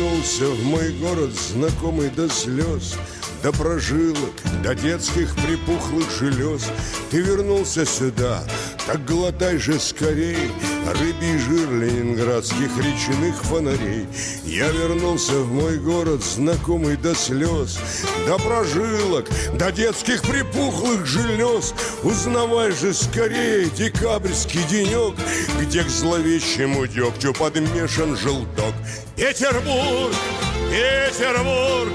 вернулся в мой город, знакомый до слез, до прожилок, до детских припухлых желез. Ты вернулся сюда, так глотай же скорей рыбий жир ленинградских речных фонарей. Я вернулся в мой город, знакомый до слез, до прожилок, до детских припухлых желез. Узнавай же скорее декабрьский денек, где к зловещему дегтю подмешан желток. Петербург, Петербург,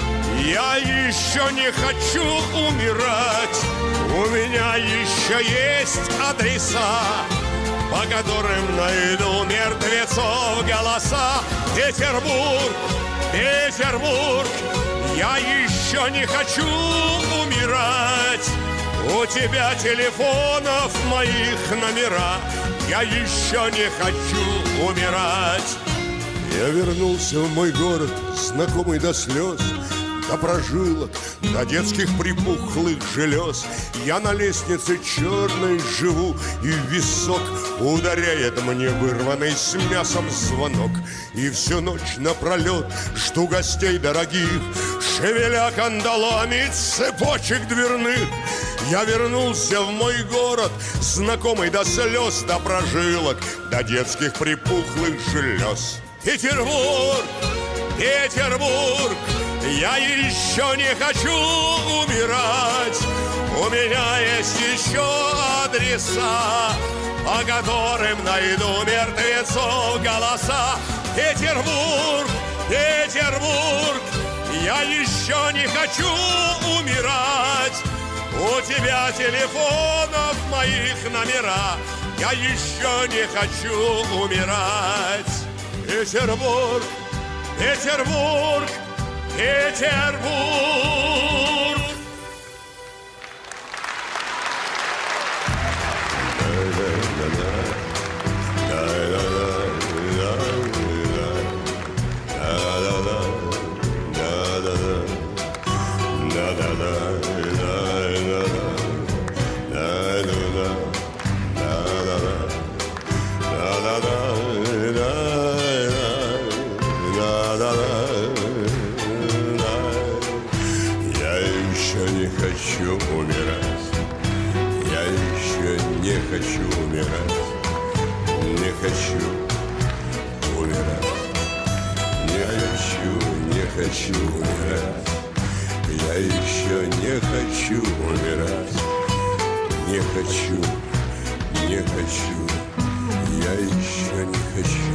я еще не хочу умирать. У меня еще есть адреса, по которым найду мертвецов голоса. Петербург, Петербург, я еще не хочу умирать. У тебя телефонов моих номера, я еще не хочу умирать. Я вернулся в мой город, знакомый до слез, до прожилок, до детских припухлых желез. Я на лестнице черной живу, и в висок ударяет мне вырванный с мясом звонок. И всю ночь напролет жду гостей дорогих, шевеля кандалами цепочек дверных. Я вернулся в мой город, знакомый до слез, до прожилок, до детских припухлых желез. Петербург, Петербург, я еще не хочу умирать. У меня есть еще адреса, по которым найду мертвецов голоса. Петербург, Петербург, я еще не хочу умирать. У тебя телефонов моих номера, я еще не хочу умирать. Петербург, Петербург, Петербург. Хочу умирать, не хочу умирать, не хочу умирать. Я еще не хочу умирать, не хочу, я еще не хочу.